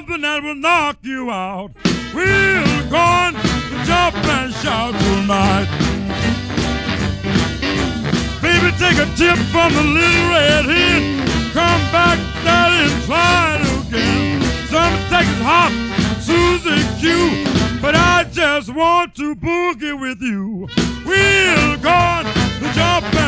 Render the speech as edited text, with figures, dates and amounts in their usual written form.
something that will knock you out. We're going to jump and shout tonight. Baby, take a tip from the little red hen. Come back, daddy, and try it again. Some take it hot, Susie Q, but I just want to boogie with you. We're going to jump and